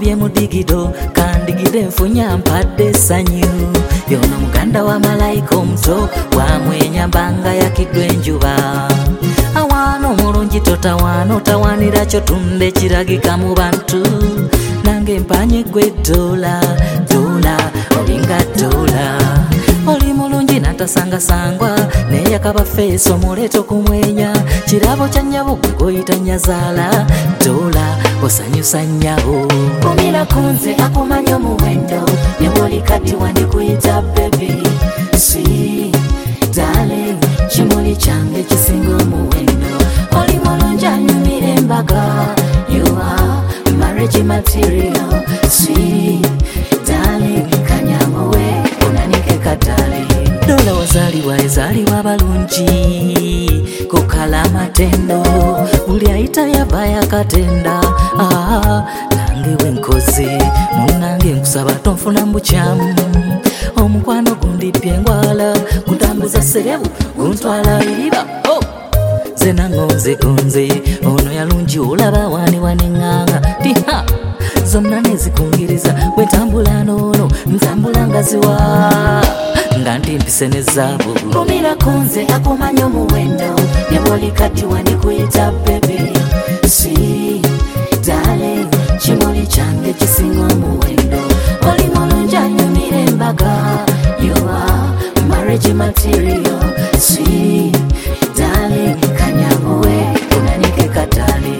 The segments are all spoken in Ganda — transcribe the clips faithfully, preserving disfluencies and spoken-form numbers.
ye mudigido kandigide nfunya mpadde sanyu yono muganda wa malayika omuto wamwenya mbanga yakidwe enjuba awano mulungi totawano tawanira kyo tunde kiragika mu bantu nange mpanye gwe dola dola olinga dola oli mulungi natasangasangwa neyakaba feeso muleto kumwenya kirabo kya nnyabo gwe goyita nyazaala dola osanyusa nnyabo kumira kunze akumanya omuwendo ne bwoli kati wandikuyita bebi sweet darling kimuli kyange kisinga omuwendo oli mulungi anyumira embaga you are marriage material sweet darling kanyamuwe unanike katali dola wazaliwa ezaliwa balungi kukala amatendo buli ayita yava yakatenda ah, nange wenkoze munange nkusaba tonfuna mbukyamu omukwano gundipye engwala gutambuza serebu guntwala iriba oh! zena ngonze gonze ono yalungi olaba wani wanenganga tiha zonna nezikungiriza wetambula noono ntambula ngaziwa nga ndi mpise ne zaabu kumira kunze akumanya omuwendo ne bwoli kati wandikuyita bebi sweet darling kimuli kyange kisinga omuwendo oli mulungi anyumira embaga you are marriage material sweet darling kanyamuwe unanike katali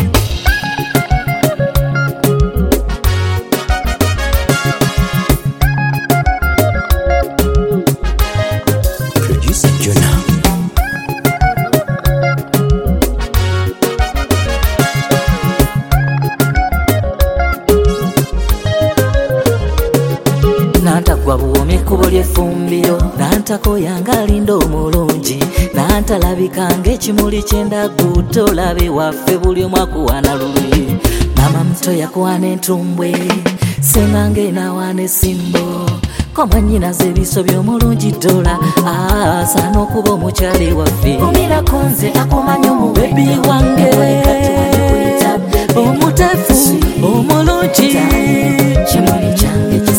nantagwa buwomye ekkubo ly'effumbiro nantako yangalinda omulungi nantalabikanga ekimuli kyendagudde olabe waffe buli omu akuwaana luli mama muto yakuwaana entumbwe sengange nawaana esimbo komwanyinaze ebiso by'omulungi dola asaana okuba omukyali waffe kumira kunze akumanya omubebi wange omutefu omulungi kimuli kyange